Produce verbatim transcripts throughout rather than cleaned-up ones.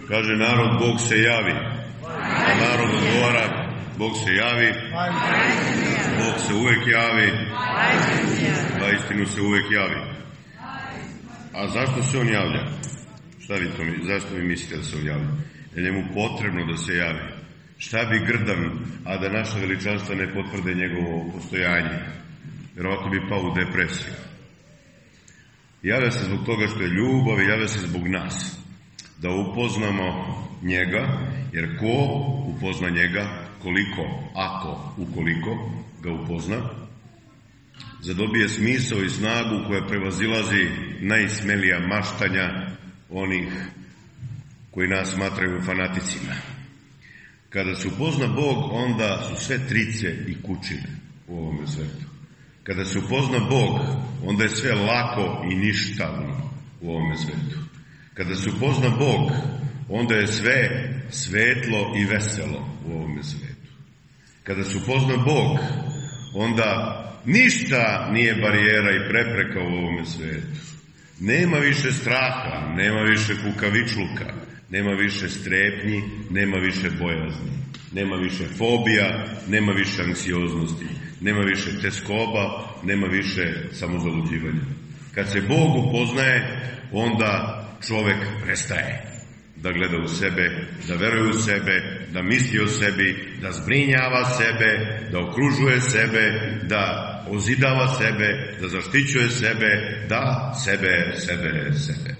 Kaže narod, Bog se javi. A narod odgovara, Bog se javi. Bog se uvek javi. Da, istinu se uvek javi. A zašto se on javlja? Šta vi to, zašto vi mislite da se on javlja? Je njemu potrebno da se javi. Šta bi grdan, a da naša veličanstva ne potvrde njegovo postojanje? Vjerovatno bi pao u depresiju. Javlja se zbog toga što je ljubav i javlja se zbog nas. Da upoznamo njega, jer ko upozna njega, koliko, ako, ukoliko ga upozna, zadobije smisao i snagu koja prevazilazi najsmelija maštanja onih koji nas smatraju fanaticima. Kada se upozna Bog, onda su sve trice i kućine u ovome svetu. Kada se upozna Bog, onda je sve lako i ništavno u ovome svetu. Kada se upozna Bog, onda je sve svetlo i veselo u ovome svetu. Kada se upozna Bog, onda ništa nije barijera i prepreka u ovome svetu. Nema više straha, nema više kukavičluka, nema više strepnji, nema više bojazni, nema više fobija, nema više anksioznosti, nema više teskoba, nema više samozaluđivanja. Kad se Bog upoznaje, onda čovek prestaje da gleda u sebe, da veruje u sebe, da misli o sebi, da zbrinjava sebe, da okružuje sebe, da ozidava sebe, da zaštićuje sebe, da sebe, sebe, sebe.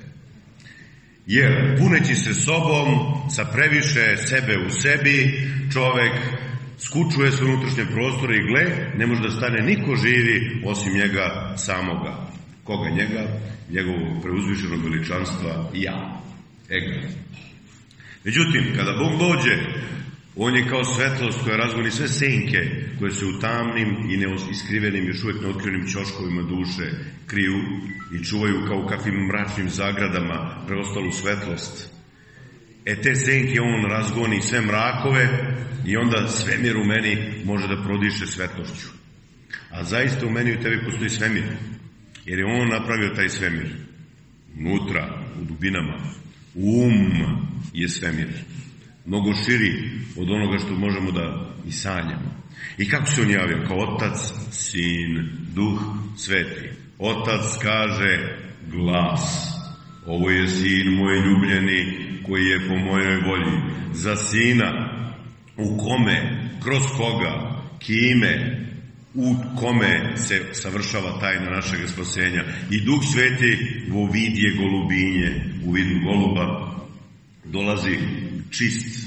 Jer puneći se sobom, sa previše sebe u sebi, čovek skučuje se unutrašnje prostore i gle, ne može da stane niko živi osim njega samoga. Koga njega? Njegovog preuzvišenog veličanstva ja. Ega. Međutim, kada Bog dođe, on je kao svetlost koja razgoni sve senke koje se u tamnim i neiskrivenim, još uvijek neotkrivenim ćoškovima duše kriju i čuvaju kao u kakvim mračnim zagradama preostalu svetlost. E te senke on razgoni sve mrakove i onda svemir u meni može da prodiše svetlošću. A zaista u meni i u tebi postoji svemir. Jer je on napravio taj svemir. Unutra, u dubinama. Um je svemir. Mnogo širi od onoga što možemo da i sanjamo. I kako se on javio? Kao Otac, Sin, Duh Sveti. Otac kaže glas. Ovo je Sin moj ljubljeni koji je po mojoj volji. Za Sina u kome, kroz koga, kime, u kome se savršava tajna našeg spasenja. I Duh Sveti vo vidje golubinje, u vidu goluba, dolazi čist,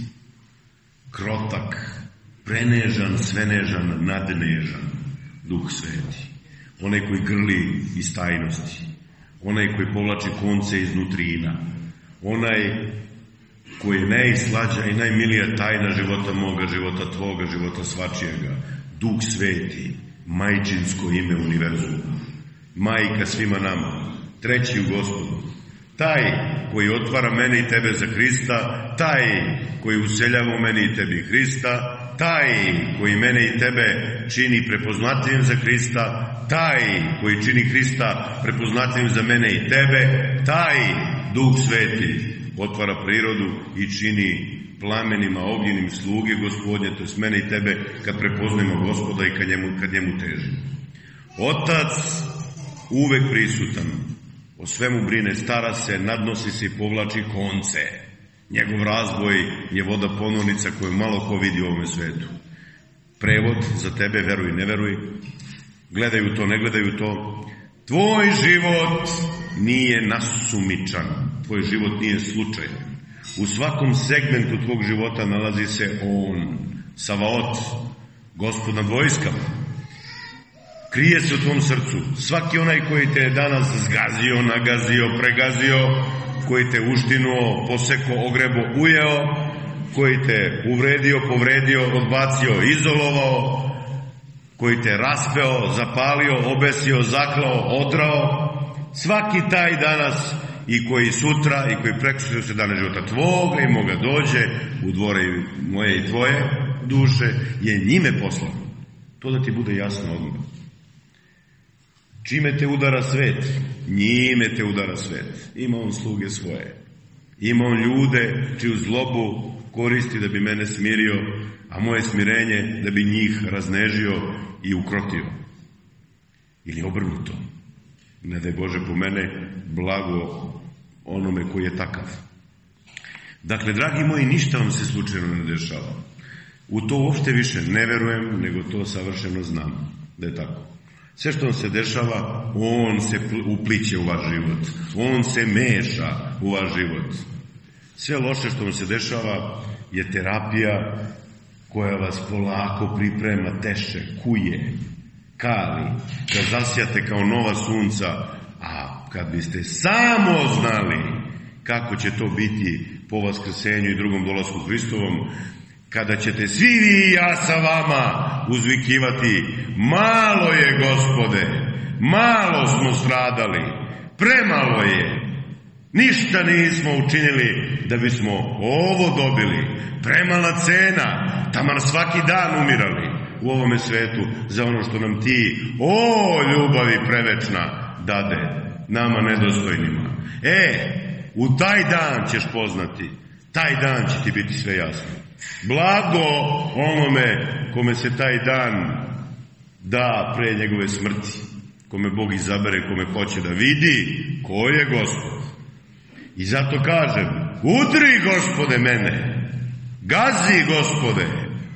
krotak, prenežan, svenežan, nadnežan Duh Sveti. Onaj koji grli iz tajnosti, onaj koji povlači konce iz nutrina, onaj koji je najslađa i najmilija tajna života moga, života tvoga, života svačijega. Duh Sveti, majčinsko ime univerzuma, majka svima nama, treći u Gospodu. Taj koji otvara mene i tebe za Hrista, taj koji useljava u mene i tebi Hrista, taj koji mene i tebe čini prepoznatljivim za Hrista, taj koji čini Hrista prepoznatljivim za mene i tebe, taj Duh Sveti otvara prirodu i čini plamenima ognjenim sluge Gospodnje, to je mene i tebe, kad prepoznajemo Gospoda i kad njemu, kad njemu težimo. Otac uvek prisutan, o svemu brine, stara se, nadnosi se i povlači konce. Njegov razvoj je voda ponovnica koju malo ko vidi u ovome svetu. Prevod za tebe, veruj, ne veruj, gledaju to, ne gledaju to. Tvoj život nije nasumičan, tvoj život nije slučajan. U svakom segmentu tvog života nalazi se On, Savaot, Gospod nad vojskama. Krije se u tvom srcu. Svaki onaj koji te je danas zgazio, nagazio, pregazio, koji te uštinuo, poseko, ogrebo, ujeo, koji te uvredio, povredio, odbacio, izolovao, koji te raspeo, zapalio, obesio, zaklao, odrao, svaki taj danas i koji sutra i koji prekršio se dana života tvoga i moga dođe u dvore moje i tvoje duše, je njime poslano. To da ti bude jasno odmah. Čime te udara svet? Njime te udara svet. Ima on sluge svoje. Ima on ljude čiju zlobu koristi da bi mene smirio, a moje smirenje da bi njih raznežio i ukrotio. Ili obrnuto. Ne daj Bože po mene, blago onome koji je takav. Dakle, dragi moji, ništa vam se slučajno ne dešava. U to uopšte više ne verujem, nego to savršeno znam da je tako. Sve što vam se dešava, on se upliće u vaš život. On se meša u vaš život. Sve loše što vam se dešava je terapija koja vas polako priprema, teše, kuje, kali, da zasijate kao nova sunca, a kad biste samo znali kako će to biti po vaskrsenju i drugom dolasku Hristovom, kada ćete svi vi i ja sa vama uzvikivati: malo je, Gospode, malo smo stradali, premalo je, ništa nismo učinili da bismo ovo dobili, premala cena, taman svaki dan umirali u ovome svetu za ono što nam ti, o ljubavi prevečna, dade nama nedostojnima. E, u taj dan ćeš poznati, taj dan će ti biti sve jasno. Blago onome kome se taj dan da pre njegove smrti, kome Bog izabere, kome hoće da vidi ko je Gospod. I zato kažem: udri, Gospode, mene, gazi, Gospode,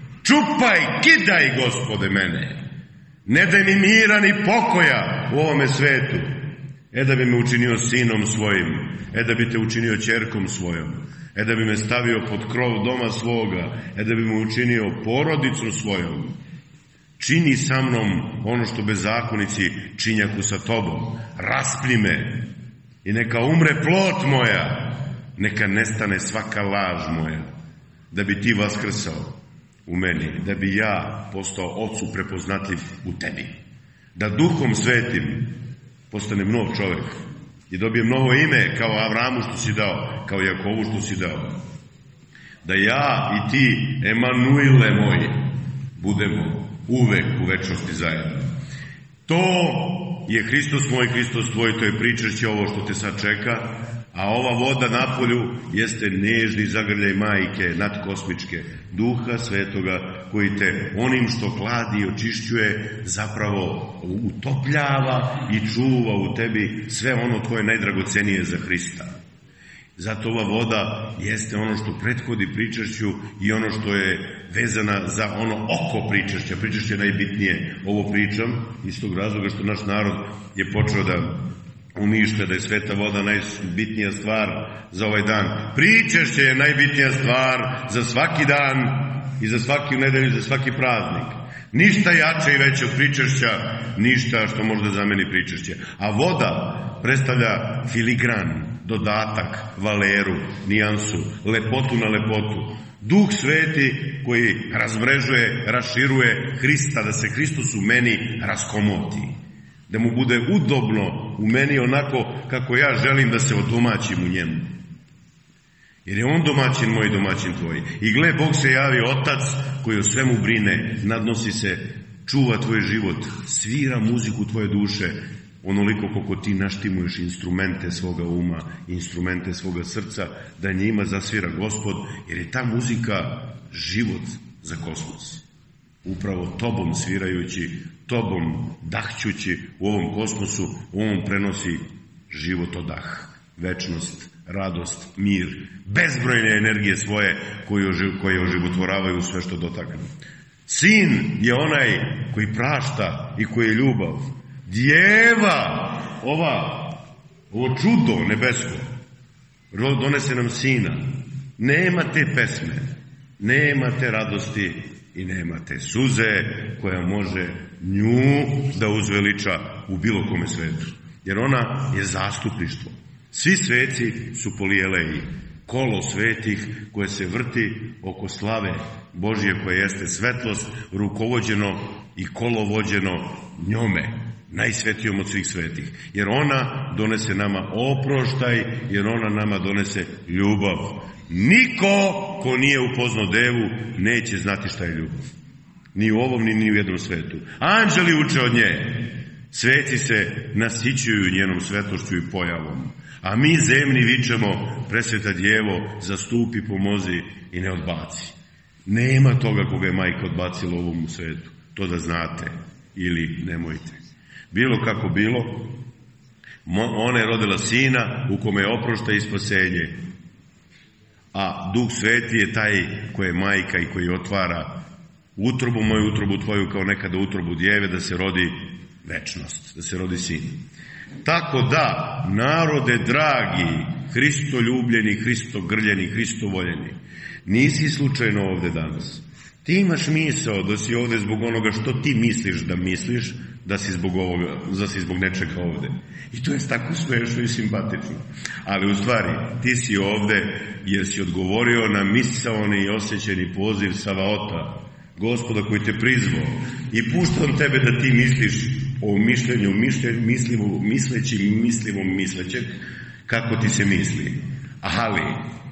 čupaj, kidaj, Gospode, mene, ne daj mi mira ni pokoja u ovome svetu. E da bi me učinio sinom svojim, e da bi te učinio ćerkom svojom, e da bi me stavio pod krov doma svoga, e da bi me učinio porodicom svojom. Čini sa mnom ono što bezakonici činjaku sa tobom. Rasplji me i neka umre plot moja, neka nestane svaka laž moja, da bi ti vaskrsao u meni, da bi ja postao Ocu prepoznatljiv u tebi, da Duhom Svetim postanem nov čovjek i dobijem novo ime kao Avramu što si dao, kao Jakovu što si dao. Da ja i ti, Emanuile moji, budemo uvek u večnosti zajedno. To je Hristos moj, Hristos tvoj, to je pričešće ovo što te sad čeka, a ova voda napolju jeste nežni zagrljaj majke nadkosmičke, Duha Svetoga, koji te onim što hladi i očišćuje zapravo utopljava i čuva u tebi sve ono tvoje najdragocenije za Hrista. Zato ova voda jeste ono što prethodi pričešću i ono što je vezana za ono oko pričešća. Pričešće je najbitnije, ovo pričam iz tog razloga što naš narod je počeo da umišlja da je sveta voda najbitnija stvar za ovaj dan. Pričešće je najbitnija stvar za svaki dan i za svaki nedelju, za svaki praznik. Ništa jače i veće od pričešća, ništa što može da zameni pričešće. A voda predstavlja filigran, dodatak, valeru, nijansu, lepotu na lepotu. Duh Sveti koji razmrežuje, raširuje Hrista, da se Hristos u meni raskomoti. Da mu bude udobno u meni onako kako ja želim da se odomaćim u njemu. Jer je on domaćin moj, domaćin tvoj. I gle, Bog se javi, Otac koji o svemu brine, nadnosi se, čuva tvoj život, svira muziku tvoje duše, onoliko koliko ti naštimuješ instrumente svoga uma, instrumente svoga srca, da njima zasvira Gospod, jer je ta muzika život za kosmos. Upravo tobom svirajući, tobom dahćući u ovom kosmosu, on prenosi život odah, večnost, radost, mir, bezbrojne energije svoje koje, koje oživotvoravaju sve što dotaknu. Sin je onaj koji prašta i koji je ljubav. Djeva, ova, ovo čudo nebesko, donese nam sina. Nema te pesme, nema te radosti i nema te suze koja može nju da uzveliča u bilo kome svetu. Jer ona je zastupništvo. Svi sveci su polijeleji, kolo svetih koje se vrti oko slave Božje koja jeste svetlost, rukovođeno i kolovođeno njome, najsvetijom od svih svetih. Jer ona donese nama oproštaj, jer ona nama donese ljubav. Niko ko nije upoznao devu neće znati šta je ljubav. Ni u ovom, ni, ni u jednom svetu. Anđeli uče od nje. Sveci se nasićuju njenom svetlošću i pojavom. A mi zemni vičemo, presveta Djevo, zastupi, pomozi i ne odbaci. Nema toga koga je majka odbacila u ovom svetu. To da znate ili nemojte. Bilo kako bilo, ona je rodila sina u kome je oproštaj i spasenje. A Duh Sveti je taj koji je majka i koji otvara utrobu moju, utrobu tvoju, kao nekada utrobu djeve, da se rodi večnost, da se rodi sin. Tako da, narode dragi, Hristo ljubljeni, Hristo grljeni, Hristo voljeni, nisi slučajno ovde danas. Ti imaš misao da si ovde zbog onoga što ti misliš da misliš, da si zbog ovoga, da si zbog nečega ovde. I to je tako smešno i simpatično. Ali u stvari, ti si ovde jer si odgovorio na misaoni i osjećeni poziv Savaota, Gospoda koji te prizvao, i puštam tebe da ti misliš o mišljenju, mišljenju mislivom, misleći, mislivom, mislećeg, kako ti se misli. Ali,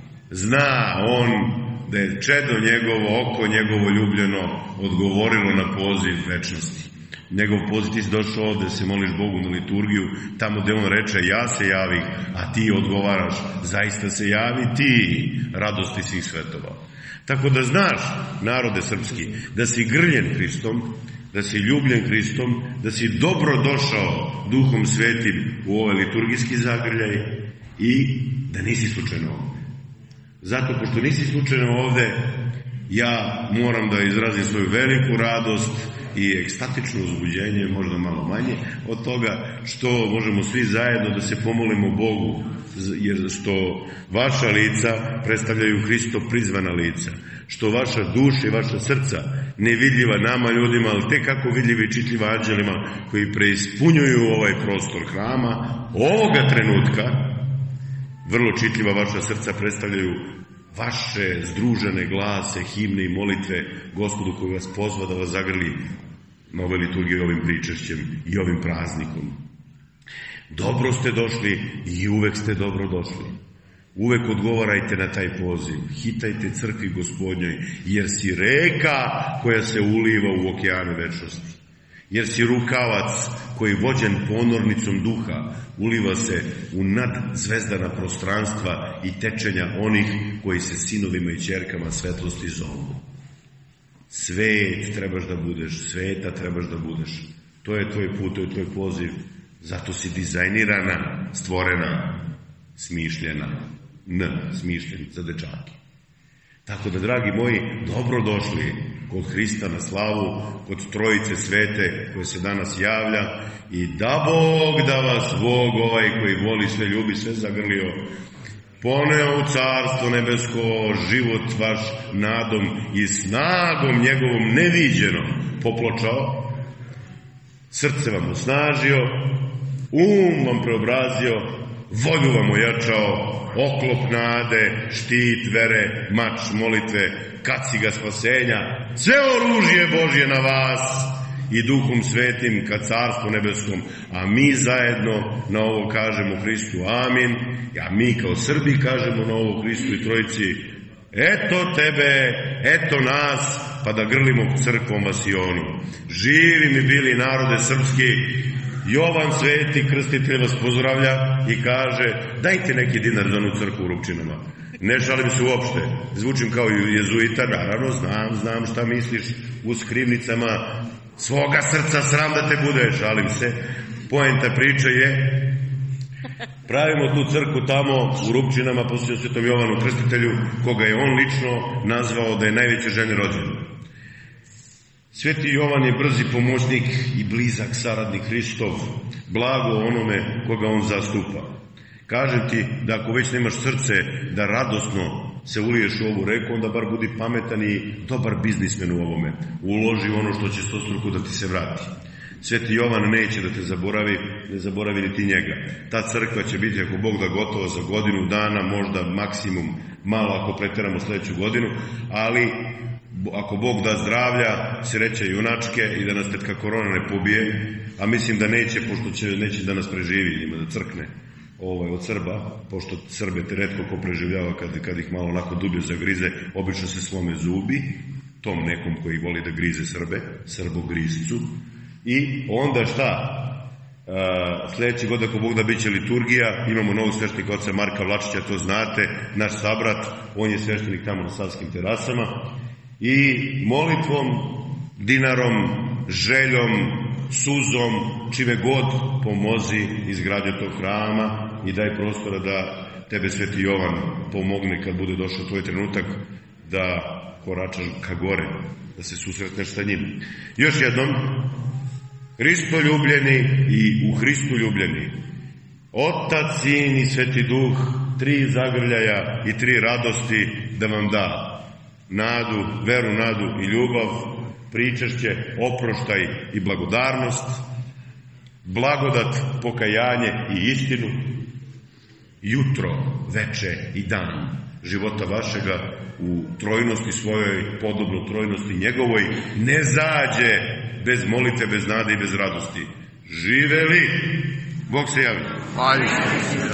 zna on da je čedo njegovo, oko njegovo ljubljeno odgovorilo na poziv večnosti. Njegov poziv, ti si došao ovde da se moliš Bogu na liturgiju, tamo gde on reče ja se javih, a ti odgovaraš zaista se javi ti, radosti svih svetova. Tako da znaš, narode srpski, da si grljen Hristom, da si ljubljen Hristom, da si dobro došao Duhom Svetim u ovaj liturgijski zagrljaj i da nisi slučajno ovde. Zato, pošto nisi slučajno ovde, ja moram da izrazim svoju veliku radost i ekstatično uzbuđenje, možda malo manje od toga, što možemo svi zajedno da se pomolimo Bogu, jer što vaša lica predstavljaju Hristo prizvana lica, što vaša duša i vaša srca nevidljiva nama ljudima, ali tek kako vidljiva i čitljiva anđelima koji preispunjuju ovaj prostor hrama, ovoga trenutka vrlo čitljiva vaša srca predstavljaju vaše združene glase, himne i molitve Gospodu koji vas pozva da vas zagrli na ove liturgije ovim pričešćem i ovim praznikom. Dobro ste došli i uvek ste dobro došli. Uvek odgovarajte na taj poziv. Hitajte crkvi Gospodnjoj, jer si reka koja se uliva u okeanu večnosti. Jer si rukavac koji vođen ponornicom duha uliva se u nadzvezdana prostranstva i tečenja onih koji se sinovima i ćerkama svetlosti zovu. Svet trebaš da budeš, sveta trebaš da budeš. To je tvoj put, to je tvoj poziv. Zato si dizajnirana, stvorena, smišljena. N, smišljen za dečake. Tako da, dragi moji, dobrodošli kod Hrista na slavu, kod Trojice Svete koje se danas javlja, i da Bog, da vas Bog ovaj koji voli sve, ljubi sve, zagrlio, poneo u carstvo nebesko, život vaš nadom i snagom njegovom neviđenom popločao, srce vam osnažio, um vam preobrazio, volju vam ojačao, oklop nade, štit vere, mač molitve, kaciga spasenja, sve oružje Božje na vas i Duhom Svetim ka carstvu nebeskom, a mi zajedno na ovo kažemo Hristu amin, a mi kao Srbi kažemo na ovo Hristu i Trojici eto tebe, eto nas, pa da grlimo crkvom Vasionu. Živi mi bili narode srpski. Jovan Sveti Krstitelj vas pozdravlja i kaže dajte neki dinar za onu crkvu u Rupčinama. Ne šalim se uopšte, zvučim kao jezuita, naravno znam, znam šta misliš u skrivnicama svoga srca, sram da te bude, šalim se. Poenta priče je, pravimo tu crkvu tamo u Rupčinama posvećenu Svetom Jovanu Krstitelju, koga je on lično nazvao da je najveće žene rođeno. Sveti Jovan je brzi pomoćnik i blizak saradnik Hristov, blago onome koga on zastupa. Kažem ti da ako već nemaš srce da radosno se uliješ u ovu reku, onda bar budi pametan i dobar biznismen u ovome. Uloži ono što će stostruko da ti se vrati. Sveti Jovan neće da te zaboravi, ne zaboravi ni ti njega. Ta crkva će biti, ako Bog da, gotova za godinu dana, možda maksimum malo ako preteramo sledeću godinu, ali ako Bog da zdravlja, sreće junačke i da nas tetka korona ne pobije, a mislim da neće, pošto će, neće da nas preživi, ima da crkne ovaj, od Srba, pošto Srbe te retko ko preživljava kad, kad ih malo onako dublje zagrize, obično se slome zubi, tom nekom koji voli da grize Srbe, srbogrizcu, i onda šta? Sljedeći god, ako Bog da, bit će liturgija. Imamo novog sveštenika oca Marka Vlačića, to znate, naš sabrat, on je sveštenik tamo na Savskim terasama. I molitvom, dinarom, željom, suzom, čime god, pomozi izgradnju tog hrama i daj prostora da tebe, Sveti Jovan, pomogne kad bude došao tvoj trenutak da koračaš ka gore, da se susretneš sa njim. Još jednom, Hristo ljubljeni i u Hristu ljubljeni, Otac, Sin i Sveti Duh, tri zagrljaja i tri radosti da vam da. Nadu, veru, nadu i ljubav, pričešće, oproštaj i blagodarnost, blagodat, pokajanje i istinu, jutro, veče i dan života vašega u trojnosti svojoj, podobno trojnosti njegovoj, ne zađe bez molite, bez nade i bez radosti. Živeli! Bog se javi!